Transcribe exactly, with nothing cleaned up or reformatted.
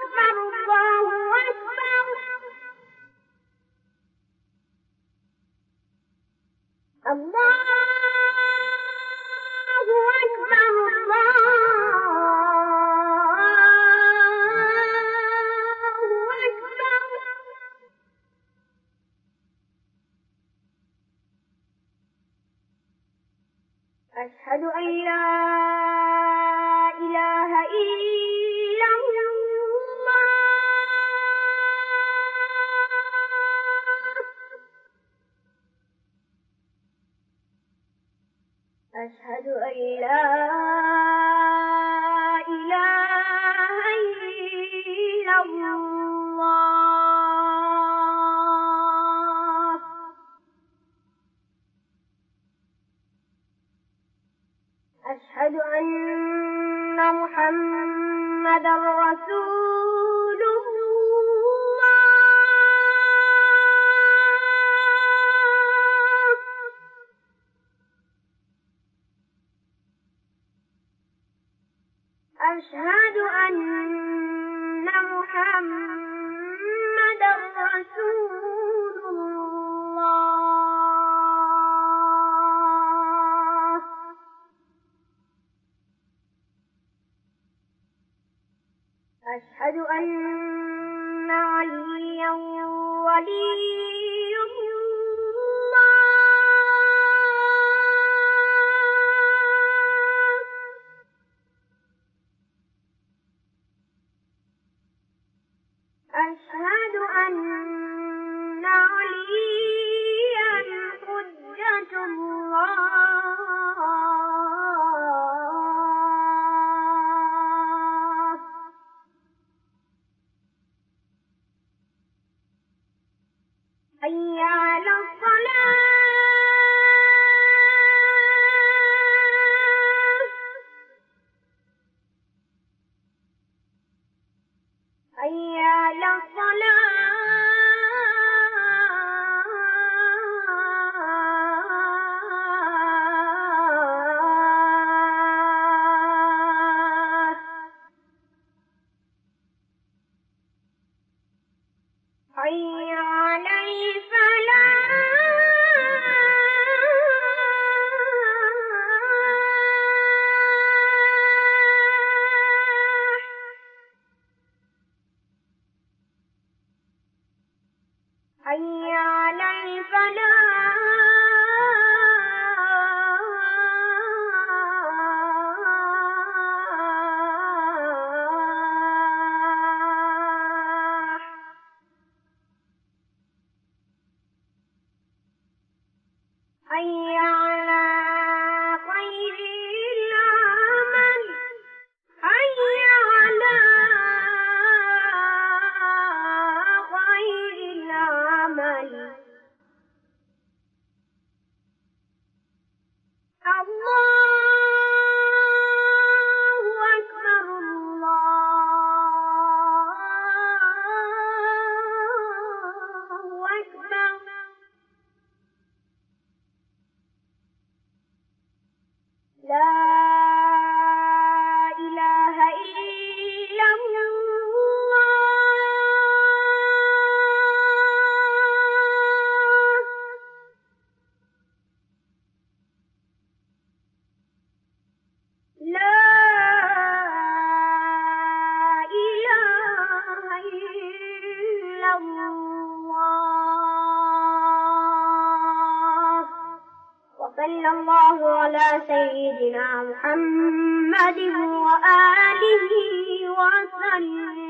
أشهد أن لا إله إلا الله. أشهد أن لا إله إلا الله. أشهد أن محمدًا رسول الله. أشهد أن محمدًا رسول الله. أشهد أن عليا ولي الله. أشهد أن عليا حجة الله. حي على الصلاة. حي على الصلاة. حي على الفلاح. حي على الفلاح. حي على خير العمل. حي على خير العمل. الله أكبر. الله أكبر. لا إله إلا الله. لا إله إلا الله. وصلى الله على سيدنا محمد وآله وسلم.